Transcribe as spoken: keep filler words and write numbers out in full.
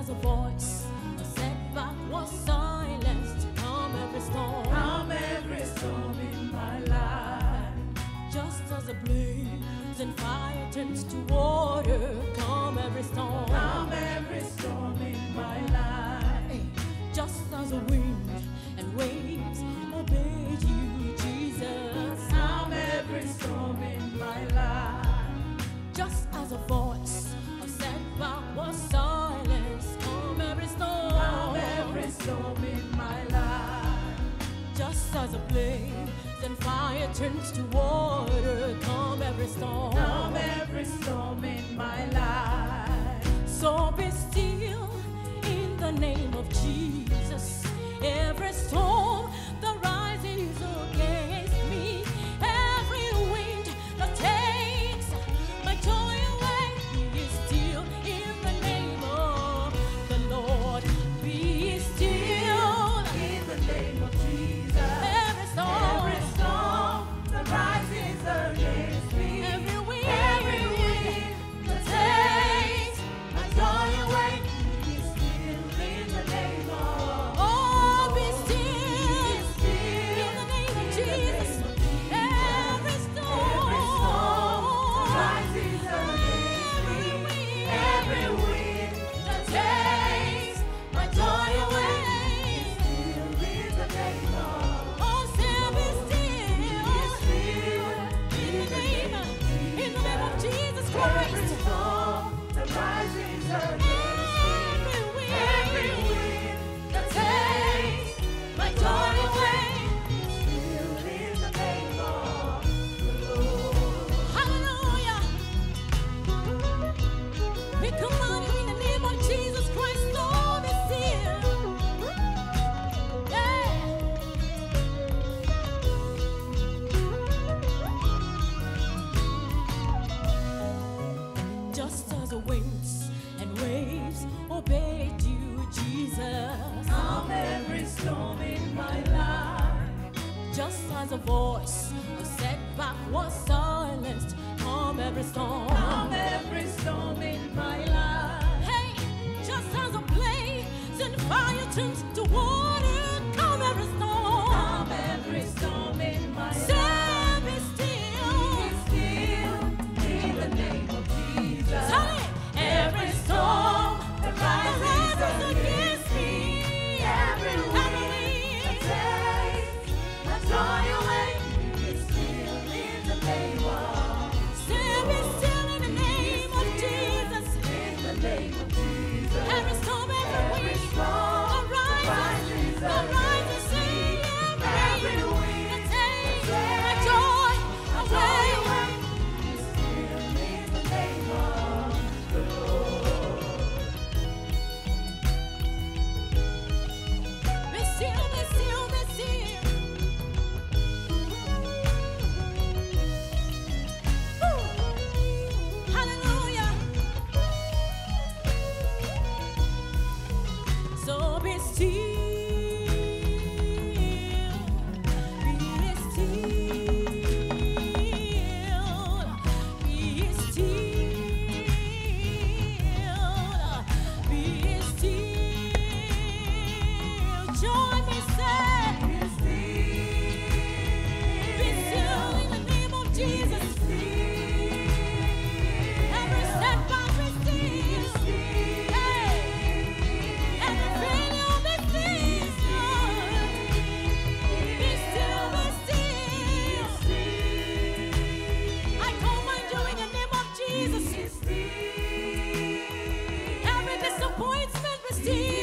as a voice, a setback was silenced. Calm every storm, calm every storm in my life. Just as a blaze and fire turns to water, calm every storm, calm every storm in my life. Just as a wind and waves obeyed you, Jesus, calm every storm in my life. Just as a voice, a setback was silenced. Calm every storm, calm every storm in my life. Just as a blaze and fire turns to water, calm every storm, calm every storm in my life. So be still in the name of Jesus. Every storm that rises against me, every wind that takes my joy away, be still in the name of the Lord. Be still in the name of Jesus. Every storm, every storm that rises against me, every wind, every wind that takes my joy away, be still in the name of oh, be still, be still in the name of in the Jesus. name of Jesus. Every storm, Every storm that rises against me, every wind that takes my joy away, be still in the name of oh, say be still, be still in the name, in the name of Jesus every Christ. storm that rises against me, Every wind, every wind that takes my joy away, be still in the name of the Lord. hallelujah. We command you in the name of Jesus Christ, Lord, be still. Yeah. Just as the winds and waves obeyed you, Jesus. Calm every storm in my life. Just as a voice, a setback was silenced. Calm every storm. Calm every storm in my life. Hey, just as a blaze and fire turns to water. Calm every storm. Calm every storm in my life. Say, be still. Be still in the name of Jesus. Tell it. Every storm that rises against me, every wind that takes my joy away, be still in the name of Say, be still in the name of Jesus. in the name of Jesus. Every storm, every Every wind storm that rises, that rises, say, every every wind wind that takes my takes joy my joy away. away, be still in the name of the Lord. Be still, be still, be still. Woo. Hallelujah. So be still, be still, be still, be still. Join me, say, Be be still in the name of Jesus. Every setback be still. Hey, every failure be still. Be still, be still. I command you in the name of Jesus. Every disappointment be still.